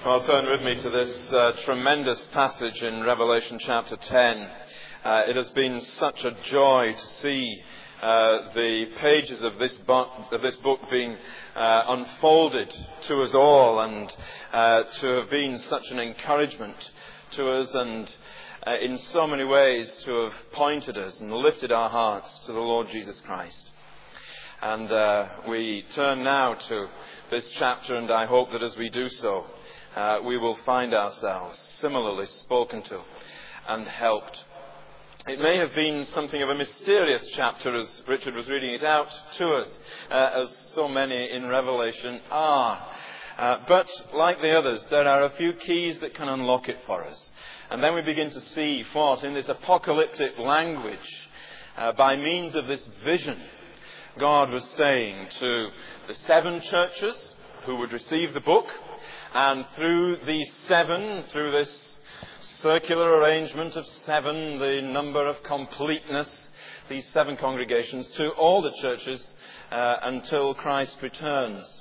Well, turn with me to this tremendous passage in Revelation chapter 10. It has been such a joy to see the pages of this book being unfolded to us all, and to have been such an encouragement to us, and in so many ways to have pointed us and lifted our hearts to the Lord Jesus Christ. And we turn now to this chapter, and I hope that as we do so, we will find ourselves similarly spoken to and helped. It may have been something of a mysterious chapter as Richard was reading it out to us, as so many in Revelation are. But like the others, there are a few keys that can unlock it for us. And then we begin to see what, in this apocalyptic language, by means of this vision, God was saying to the 7 churches who would receive the book. And through these 7, through this circular arrangement of 7, the number of completeness, these 7 congregations, to all the churches until Christ returns.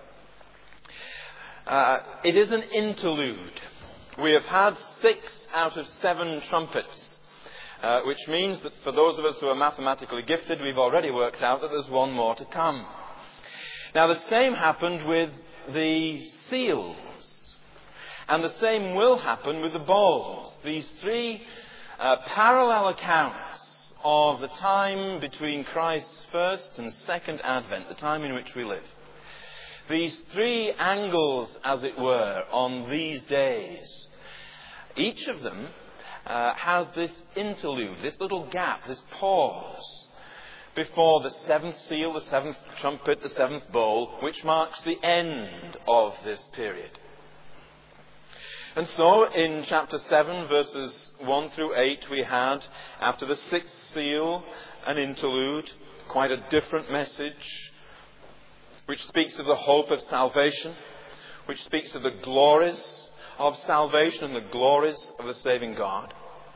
It is an interlude. We have had 6 out of 7 trumpets, which means that for those of us who are mathematically gifted, we've already worked out that there's 1 more to come. Now, the same happened with the seals. And the same will happen with the bowls. These 3 parallel accounts of the time between Christ's first and second advent, the time in which we live. These 3 angles, as it were, on these days. Each of them has this interlude, this little gap, this pause before the 7th seal, the 7th trumpet, the 7th bowl, which marks the end of this period. And so, in chapter 7, verses 1 through 8, we had, after the 6th seal, an interlude, quite a different message, which speaks of the hope of salvation, which speaks of the glories of salvation and the glories of the saving God.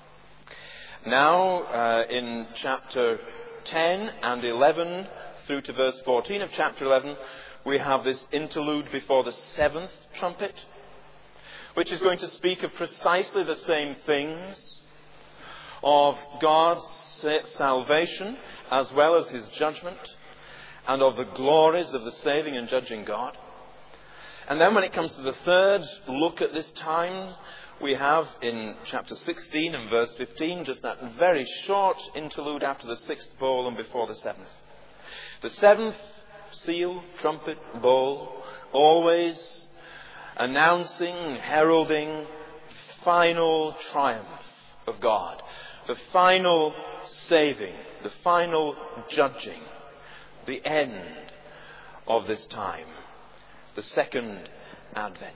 Now, in chapter 10 and 11, through to verse 14 of chapter 11, we have this interlude before the 7th trumpet, which is going to speak of precisely the same things, of God's salvation as well as His judgment, and of the glories of the saving and judging God. And then when it comes to the 3rd look at this time, we have in chapter 16 and verse 15 just that very short interlude after the 6th bowl and before the 7th. The 7th seal, trumpet, bowl, always announcing, heralding final triumph of God, the final saving, the final judging, the end of this time, the second advent.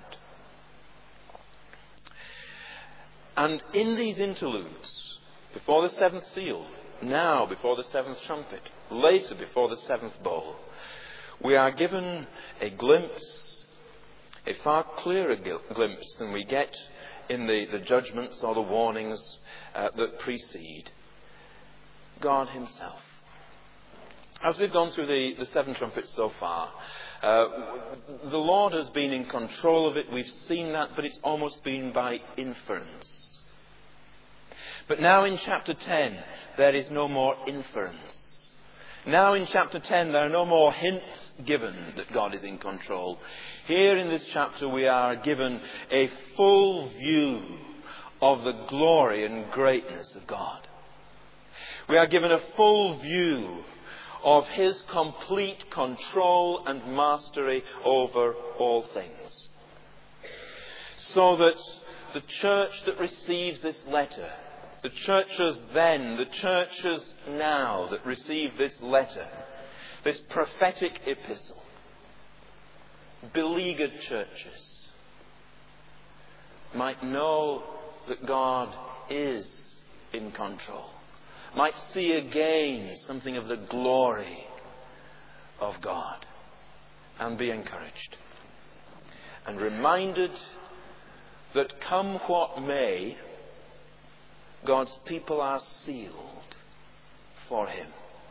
And in these interludes, before the 7th seal, now before the 7th trumpet, later before the 7th bowl, we are given a glimpse, a far clearer glimpse than we get in the judgments or the warnings that precede God Himself. As we've gone through the 7 trumpets so far, the Lord has been in control of it. We've seen that, but it's almost been by inference. But now in chapter 10, there is no more inference. Now in chapter 10, there are no more hints given that God is in control. Here in this chapter, we are given a full view of the glory and greatness of God. We are given a full view of His complete control and mastery over all things. So that the church that receives this letter, the churches then, the churches now that receive this letter, this prophetic epistle, beleaguered churches, might know that God is in control, might see again something of the glory of God, and be encouraged and reminded that come what may, God's people are sealed for Him.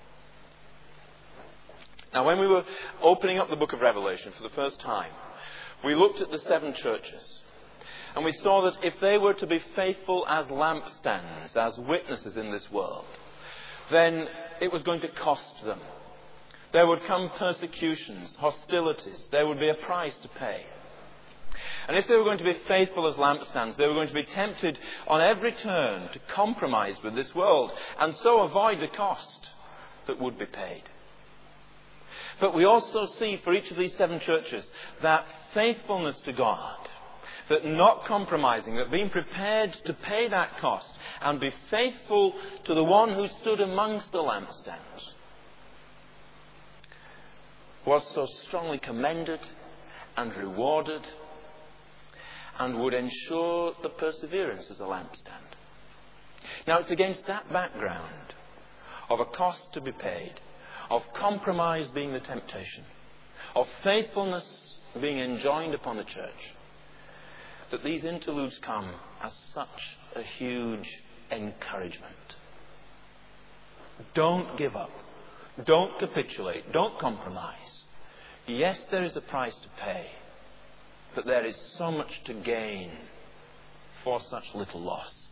Now, when we were opening up the book of Revelation for the first time, we looked at the 7 churches. And we saw that if they were to be faithful as lampstands, as witnesses in this world, then it was going to cost them. There would come persecutions, hostilities. There would be a price to pay. And if they were going to be faithful as lampstands, they were going to be tempted on every turn to compromise with this world and so avoid the cost that would be paid. But we also see for each of these 7 churches that faithfulness to God, that not compromising, that being prepared to pay that cost and be faithful to the one who stood amongst the lampstands, was so strongly commended and rewarded and would ensure the perseverance as a lampstand. Now it's against that background of a cost to be paid, of compromise being the temptation, of faithfulness being enjoined upon the church, that these interludes come as such a huge encouragement. Don't give up. Don't capitulate. Don't compromise. Yes, there is a price to pay, but there is so much to gain for such little loss.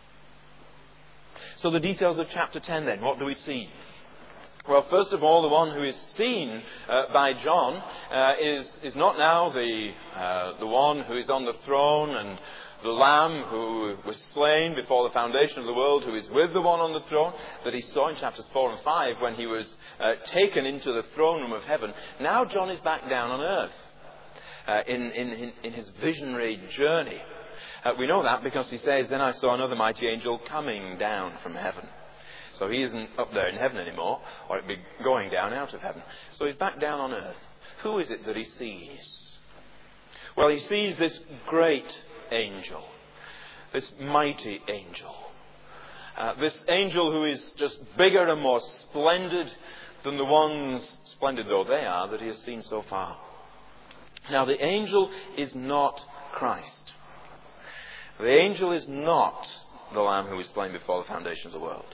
So the details of chapter 10 then, what do we see? Well, first of all, the one who is seen by John is not now the one who is on the throne and the Lamb who was slain before the foundation of the world, who is with the one on the throne, that he saw in chapters 4 and 5 when he was taken into the throne room of heaven. Now John is back down on earth in his visionary journey. We know that because he says, "Then I saw another mighty angel coming down from heaven." So he isn't up there in heaven anymore, or it'd be going down out of heaven. So he's back down on earth. Who is it that he sees? Well, he sees this great angel, this mighty angel. This angel who is just bigger and more splendid than the ones, splendid though they are, that he has seen so far. Now, the angel is not Christ. The angel is not the Lamb who was slain before the foundation of the world.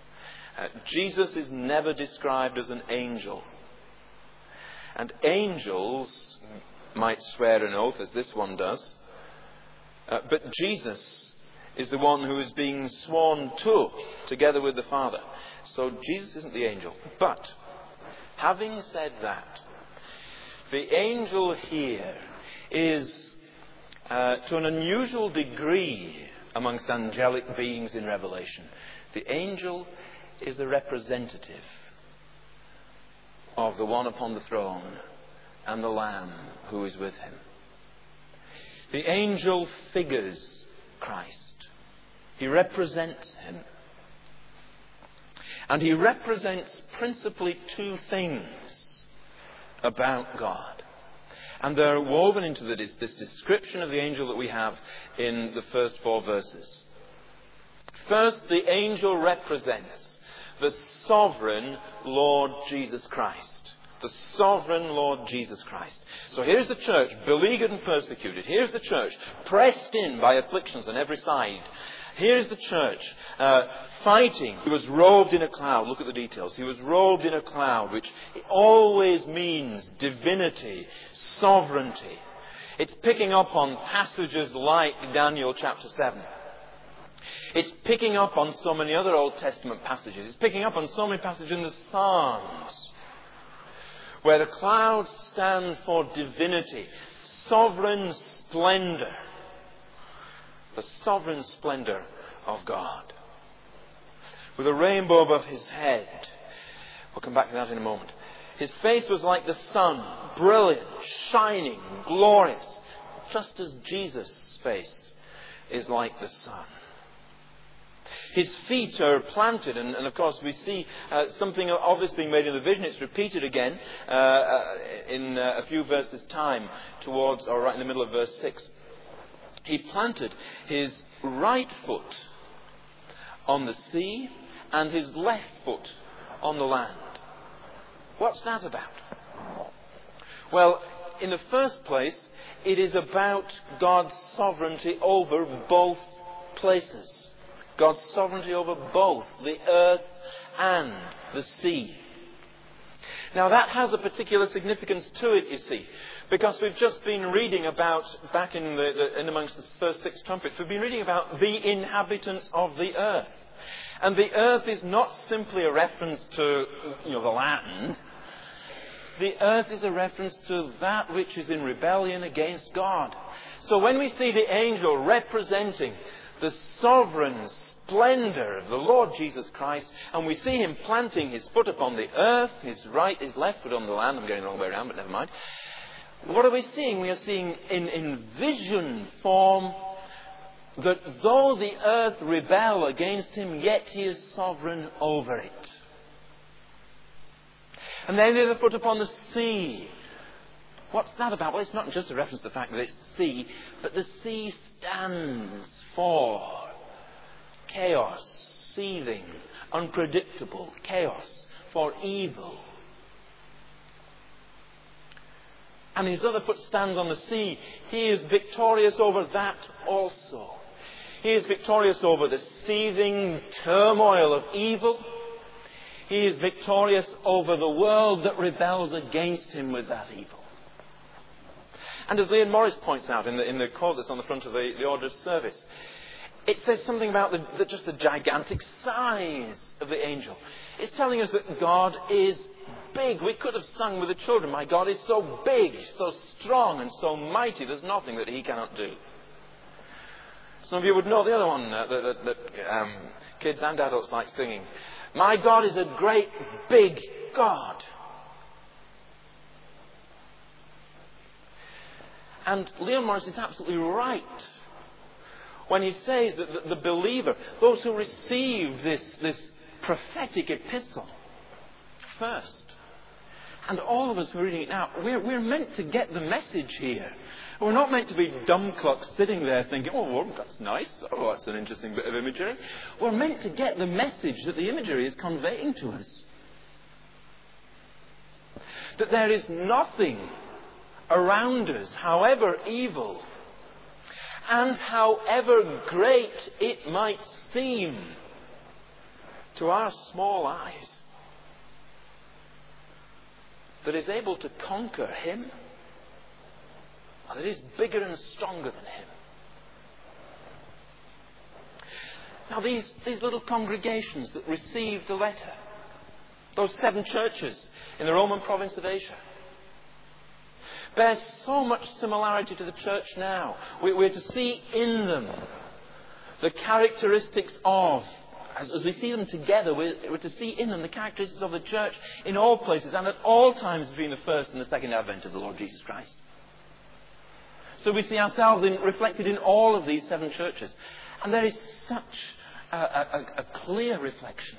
Jesus is never described as an angel. And angels might swear an oath, as this one does. But Jesus is the one who is being sworn to, together with the Father. So Jesus isn't the angel. But, having said that, the angel here is, to an unusual degree amongst angelic beings in Revelation, the angel is a representative of the one upon the throne and the Lamb who is with him. The angel figures Christ. He represents him. And he represents principally 2 things about God. And they're woven into this description of the angel that we have in the first 4 verses. First, the angel represents the sovereign Lord Jesus Christ. The sovereign Lord Jesus Christ. So here's the church, beleaguered and persecuted. Here's the church, pressed in by afflictions on every side. Here's the church, fighting. He was robed in a cloud. Look at the details. He was robed in a cloud, which always means divinity, sovereignty. It's picking up on passages like Daniel chapter 7. It's picking up on so many other Old Testament passages. It's picking up on so many passages in the Psalms, where the clouds stand for divinity, sovereign splendor. The sovereign splendor of God. With a rainbow above his head. We'll come back to that in a moment. His face was like the sun, brilliant, shining, glorious, just as Jesus' face is like the sun. His feet are planted, and of course we see something of this being made in the vision. It's repeated again in a few verses' time, towards, or right in the middle of verse 6. He planted his right foot on the sea and his left foot on the land. What's that about? Well, in the first place, it is about God's sovereignty over both places. God's sovereignty over both the earth and the sea. Now that has a particular significance to it, you see, because we've just been reading about, back in amongst the first 6 trumpets, we've been reading about the inhabitants of the earth. And the earth is not simply a reference to, the land. The earth is a reference to that which is in rebellion against God. So when we see the angel representing the sovereign splendor of the Lord Jesus Christ, and we see him planting his foot upon the earth, his left foot on the land, I'm going the wrong way around, but never mind. What are we seeing? We are seeing in vision form that though the earth rebel against him, yet he is sovereign over it. And then there's the foot upon the sea. What's that about? Well, it's not just a reference to the fact that it's the sea, but the sea stands for chaos, seething, unpredictable chaos, for evil. And his other foot stands on the sea. He is victorious over that also. He is victorious over the seething turmoil of evil. He is victorious over the world that rebels against him with that evil. And as Leon Morris points out in the quote that's on the front of the order of service, it says something about just the gigantic size of the angel. It's telling us that God is big. We could have sung with the children, my God is so big, so strong and so mighty, there's nothing that he cannot do. Some of you would know the other one that kids and adults like singing. My God is a great big God. And Leon Morris is absolutely right when he says that the believer, those who receive this prophetic epistle first, and all of us who are reading it now, we're meant to get the message here. We're not meant to be dumb clucks sitting there thinking, oh, well, that's nice. Oh, that's an interesting bit of imagery. We're meant to get the message that the imagery is conveying to us. That there is nothing around us, however evil, and however great it might seem to our small eyes, that is able to conquer him, or that is bigger and stronger than him. Now these little congregations that received the letter, those 7 churches in the Roman province of Asia, bear so much similarity to the church now. We're to see in them the characteristics of, as we see them together, we're to see in them the characteristics of the church in all places and at all times between the first and the second advent of the Lord Jesus Christ. So we see ourselves reflected in all of these 7 churches. And there is such a clear reflection.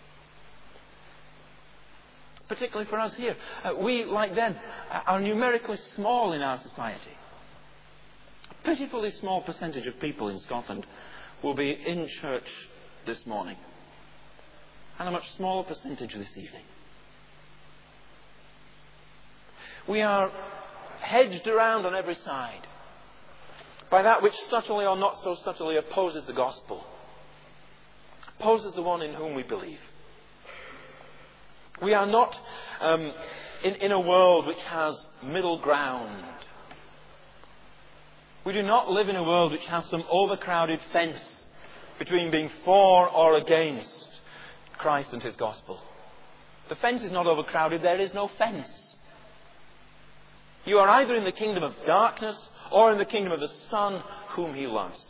Particularly for us here. We, like them, are numerically small in our society. A pitifully small percentage of people in Scotland will be in church this morning. And a much smaller percentage this evening. We are hedged around on every side by that which subtly or not so subtly opposes the gospel. Opposes the one in whom we believe. We are not in a world which has middle ground. We do not live in a world which has some overcrowded fence between being for or against Christ and his gospel. The fence is not overcrowded, there is no fence. You are either in the kingdom of darkness or in the kingdom of the Son whom he loves.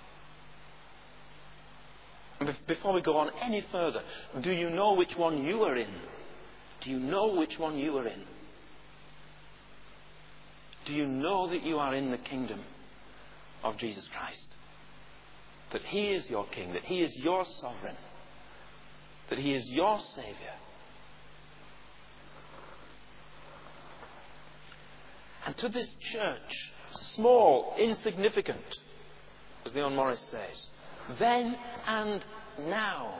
Before we go on any further, do you know which one you are in? Do you know which one you are in? Do you know that you are in the kingdom of Jesus Christ? That he is your king, that he is your sovereign, that he is your Saviour. And to this church, small, insignificant, as Leon Morris says, then and now,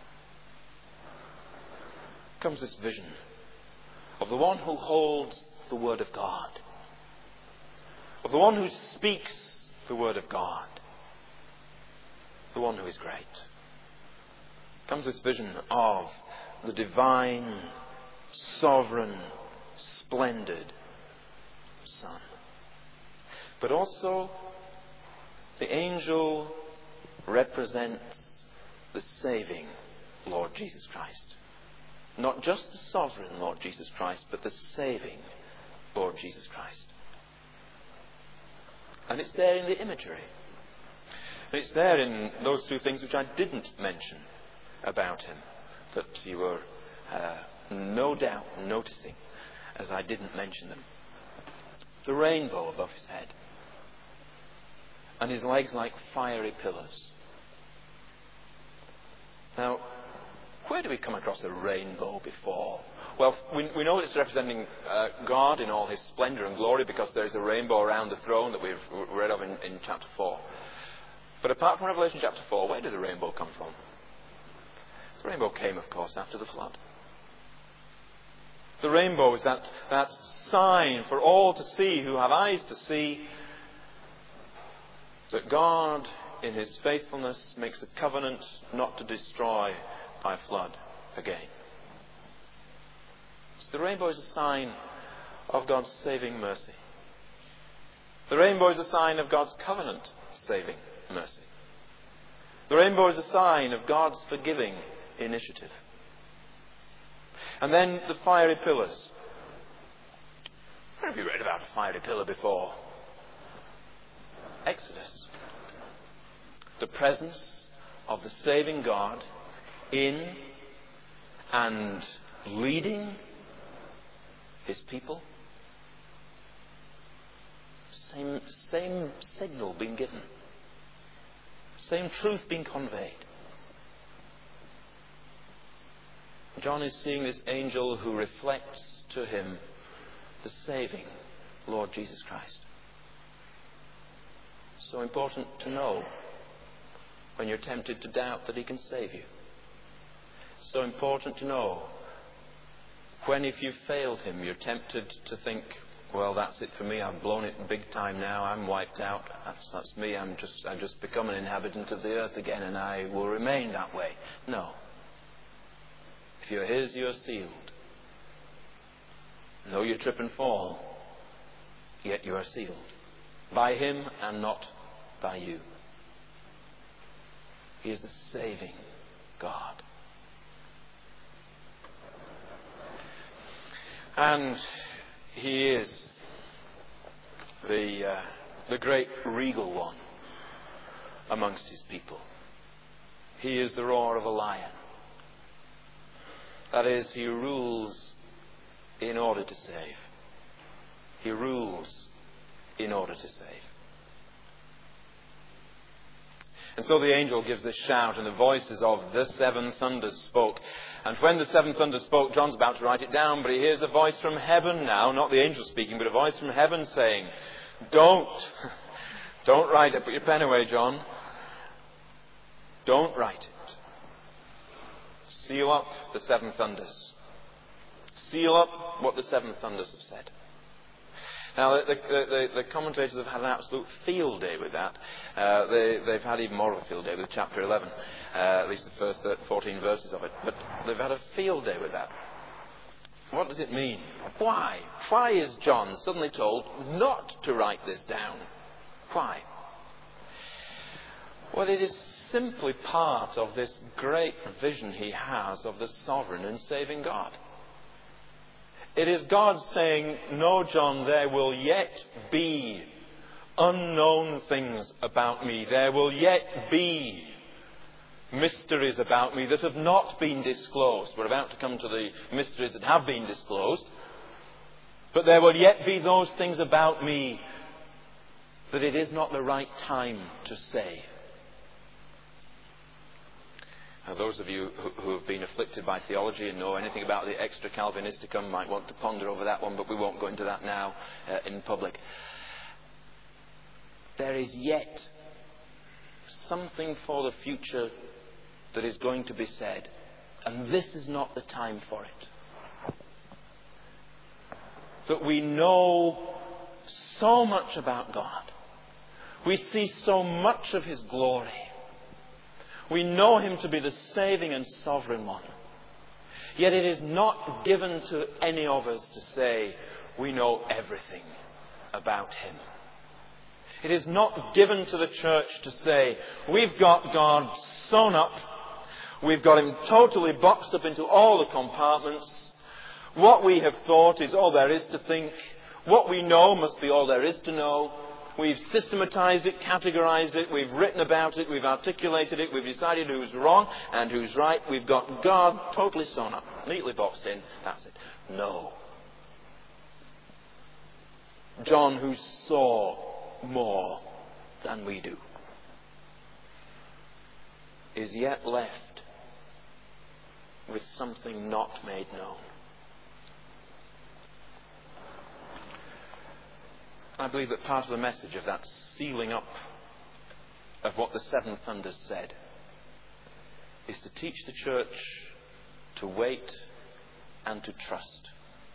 comes this vision of the one who holds the Word of God, of the one who speaks the Word of God, the one who is great. Comes this vision of the divine sovereign, splendid Son. But also, the angel represents the saving Lord Jesus Christ. Not just the sovereign Lord Jesus Christ, but the saving Lord Jesus Christ. And it's there in the imagery. And it's there in those two things which I didn't mention about him, that you were no doubt noticing as I didn't mention them. The rainbow above his head, and his legs like fiery pillars. Now, where do we come across a rainbow before? Well, we know it's representing God in all his splendour and glory, because there is a rainbow around the throne that we've read of in chapter 4. But apart from Revelation chapter 4, where did the rainbow come from? The rainbow came, of course, after the flood. The rainbow is that sign for all to see, who have eyes to see, that God, in his faithfulness, makes a covenant not to destroy by flood again. So the rainbow is a sign of God's saving mercy. The rainbow is a sign of God's covenant saving mercy. The rainbow is a sign of God's forgiving initiative. And then the fiery pillars. Where have you read about a fiery pillar before? Exodus. The presence of the saving God in and leading his people. Same signal being given. Same truth being conveyed. John is seeing this angel who reflects to him the saving Lord Jesus Christ. So important to know when you're tempted to doubt that he can save you. So important to know when, if you've failed him, you're tempted to think, well, that's it for me, I've blown it big time now, I'm wiped out, that's me, I've just become an inhabitant of the earth again, and I will remain that way. No. If you're his, you're sealed. Though you trip and fall, yet you are sealed. By him and not by you. He is the saving God. And he is the great regal one amongst his people. He is the roar of a lion. That is, he rules in order to save. He rules in order to save. And so the angel gives this shout, and the voices of the seven thunders spoke. And when the seven thunders spoke, John's about to write it down, but he hears a voice from heaven now, not the angel speaking, but a voice from heaven saying, Don't write it. Put your pen away, John. Don't write it. Seal up the seven thunders. Seal up what the seven thunders have said. Now, the commentators have had an absolute field day with that. They've had even more of a field day with chapter 11, at least the first 14 verses of it. But they've had a field day with that. What does it mean? Why? Why is John suddenly told not to write this down? Why? Well, it is simply part of this great vision he has of the sovereign and saving God. It is God saying, no, John, there will yet be unknown things about me. There will yet be mysteries about me that have not been disclosed. We're about to come to the mysteries that have been disclosed. But there will yet be those things about me that it is not the right time to say. Now, those of you who have been afflicted by theology and know anything about the extra Calvinisticum might want to ponder over that one, but we won't go into that now in public. There is yet something for the future that is going to be said, and this is not the time for it. That we know so much about God. We see so much of his glory. We know him to be the saving and sovereign one. Yet it is not given to any of us to say we know everything about Him. It is not given to the church to say we've got God sewn up, we've got Him totally boxed up into all the compartments. What we have thought is all there is to think. What we know must be all there is to know. We've systematized it, categorized it, we've written about it, we've articulated it, we've decided who's wrong and who's right. We've got God totally sewn up, neatly boxed in. That's it. No. John, who saw more than we do, is yet left with something not made known. I believe that part of the message of that sealing up of what the seven thunders said is to teach the church to wait and to trust.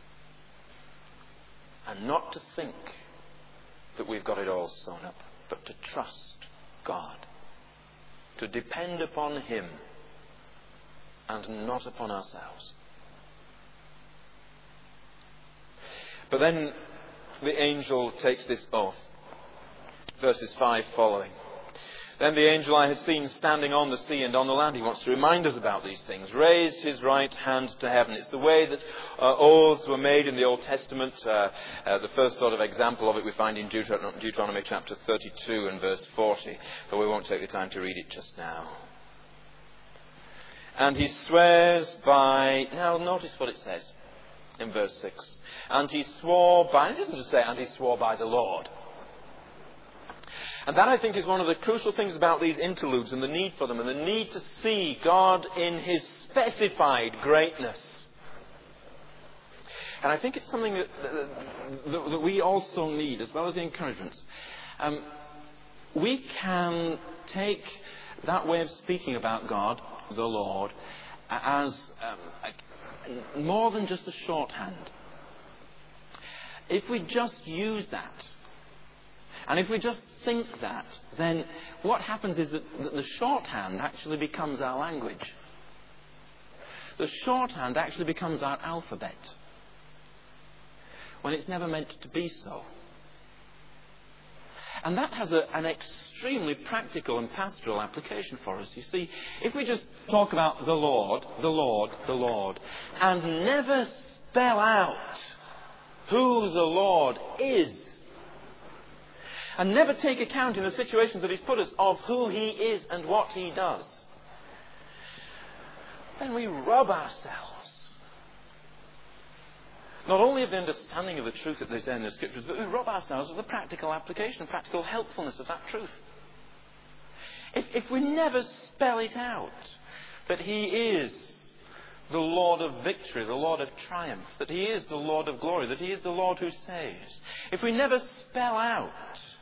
And not to think that we've got it all sewn up, but to trust God. To depend upon Him and not upon ourselves. But then the angel takes this oath. Verses 5 following. Then the angel I had seen standing on the sea and on the land, he wants to remind us about these things, raised his right hand to heaven. It's the way that oaths were made in the Old Testament. The first sort of example of it we find in Deuteronomy chapter 32 and verse 40, but we won't take the time to read it just now. And he swears by... Now notice what it says in verse 6. And he swore by... It doesn't just say, and he swore by the Lord. And that, I think, is one of the crucial things about these interludes and the need for them and the need to see God in His specified greatness. And I think it's something that we also need, as well as the encouragements. We can take that way of speaking about God, the Lord, as more than just a shorthand. If we just use that, and if we just think that, then what happens is that the shorthand actually becomes our language. The shorthand actually becomes our alphabet, when it's never meant to be so. And that has an extremely practical and pastoral application for us. You see, if we just talk about the Lord, the Lord, the Lord, and never spell out who the Lord is, and never take account in the situations that He's put us of who He is and what He does, then we rob ourselves not only of the understanding of the truth that is there in the Scriptures, but we rob ourselves of the practical application, practical helpfulness of that truth. If we never spell it out, that He is the Lord of victory, the Lord of triumph, that He is the Lord of glory, that He is the Lord who saves, if we never spell out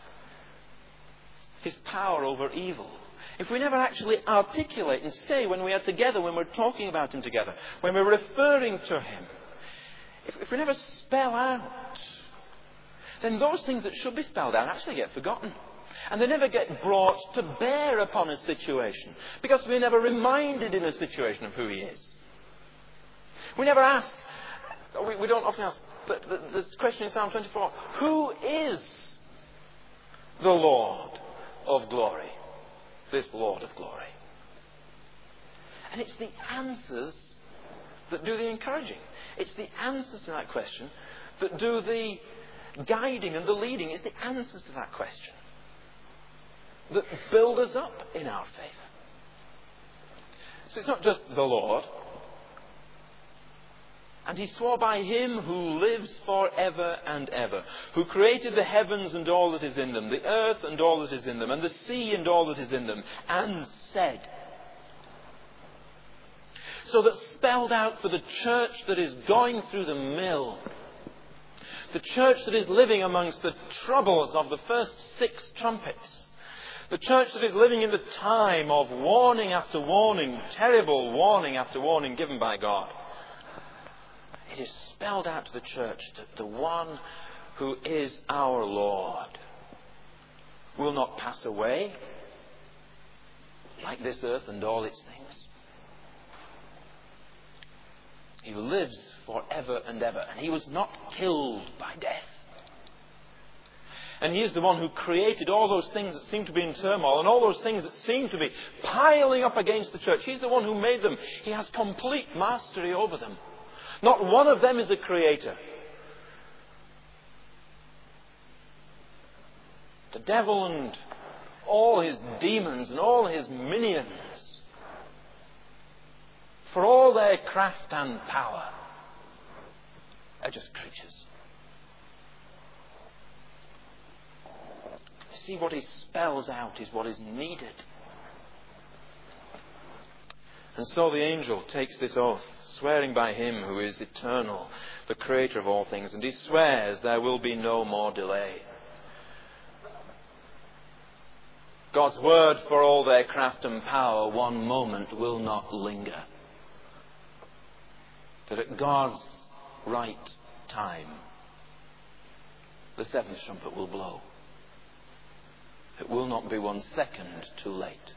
His power over evil, if we never actually articulate and say when we are together, when we're talking about Him together, when we're referring to Him, if we never spell out, then those things that should be spelled out actually get forgotten. And they never get brought to bear upon a situation, because we're never reminded in a situation of who He is. We never ask, we don't often ask, the question in Psalm 24, who is the Lord of glory? This Lord of glory. And it's the answers that do the encouraging. It's the answers to that question that do the guiding and the leading. It's the answers to that question that build us up in our faith. So it's not just the Lord. And he swore by Him who lives forever and ever, who created the heavens and all that is in them, the earth and all that is in them, and the sea and all that is in them, and said. So that spelled out for the church that is going through the mill, the church that is living amongst the troubles of the first 6 trumpets, the church that is living in the time of warning after warning, terrible warning after warning given by God. It is spelled out to the church that the one who is our Lord will not pass away like this earth and all its things. He lives forever and ever. And he was not killed by death. And he is the one who created all those things that seem to be in turmoil and all those things that seem to be piling up against the church. He's the one who made them. He has complete mastery over them. Not one of them is a creator. The devil and all his demons and all his minions, for all their craft and power, are just creatures. See, what he spells out is what is needed. And so the angel takes this oath, swearing by him who is eternal, the creator of all things, and he swears there will be no more delay. God's word, for all their craft and power, one moment will not linger. That at God's right time, the seventh trumpet will blow. It will not be 1 second too late.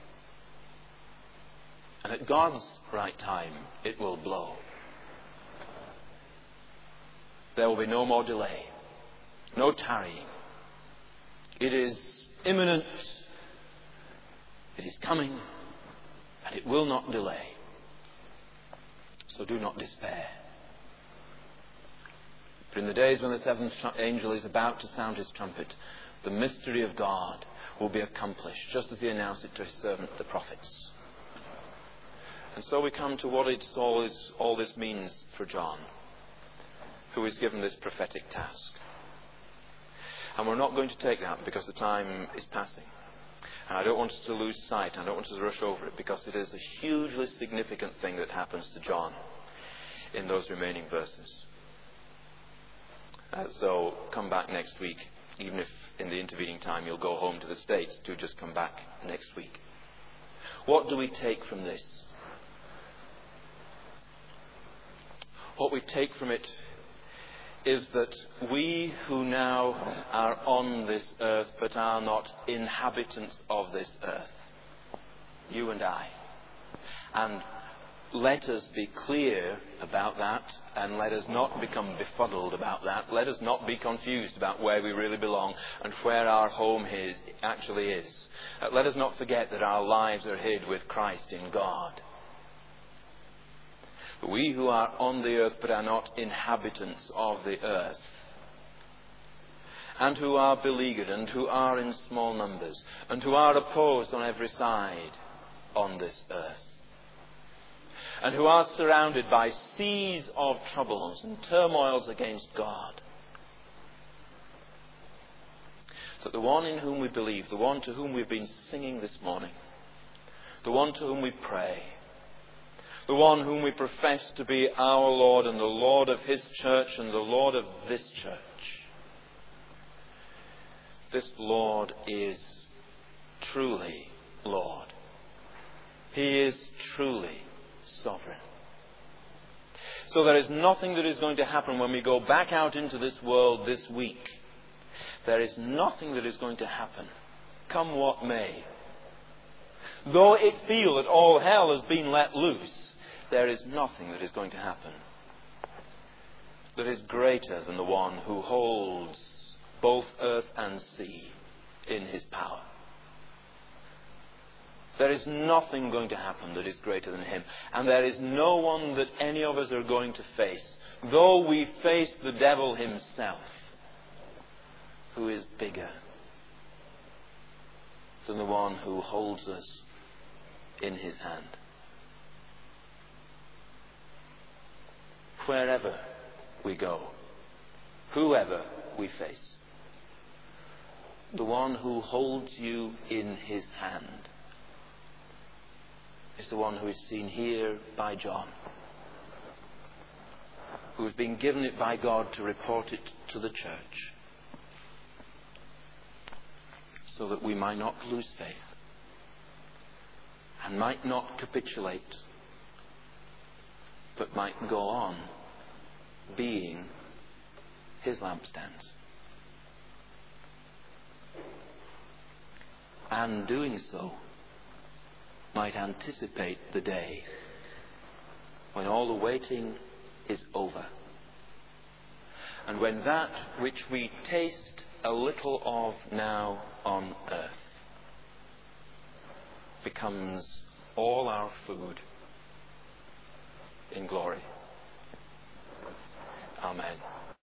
And at God's right time, it will blow. There will be no more delay, no tarrying. It is imminent. It is coming, and it will not delay. So do not despair. For in the days when the seventh angel is about to sound his trumpet, the mystery of God will be accomplished, just as he announced it to his servant, the prophets. And so we come to what all this means for John, who is given this prophetic task. And we're not going to take that because the time is passing. And I don't want us to lose sight. I don't want us to rush over it, because it is a hugely significant thing that happens to John in those remaining verses. So come back next week. Even if in the intervening time you'll go home to the States, do just come back next week. What do we take from this? What we take from it is that we who now are on this earth but are not inhabitants of this earth, you and I, and let us be clear about that, and let us not become befuddled about that. Let us not be confused about where we really belong and where our home actually is. Let us not forget that our lives are hid with Christ in God. We who are on the earth but are not inhabitants of the earth, and who are beleaguered, and who are in small numbers, and who are opposed on every side on this earth, and who are surrounded by seas of troubles and turmoils against God, that the one in whom we believe, the one to whom we've been singing this morning, the one to whom we pray, the one whom we profess to be our Lord and the Lord of his church and the Lord of this church, this Lord is truly Lord. He is truly sovereign. So there is nothing that is going to happen when we go back out into this world this week. There is nothing that is going to happen, come what may. Though it feel that all hell has been let loose, there is nothing that is going to happen that is greater than the one who holds both earth and sea in his power. There is nothing going to happen that is greater than him. And there is no one that any of us are going to face, though we face the devil himself, who is bigger than the one who holds us in his hand. Wherever we go, whoever we face, the one who holds you in his hand is the one who is seen here by John, who has been given it by God to report it to the church, so that we might not lose faith and might not capitulate, but might go on being his lampstands. And doing so, might anticipate the day when all the waiting is over. And when that which we taste a little of now on earth becomes all our food in glory.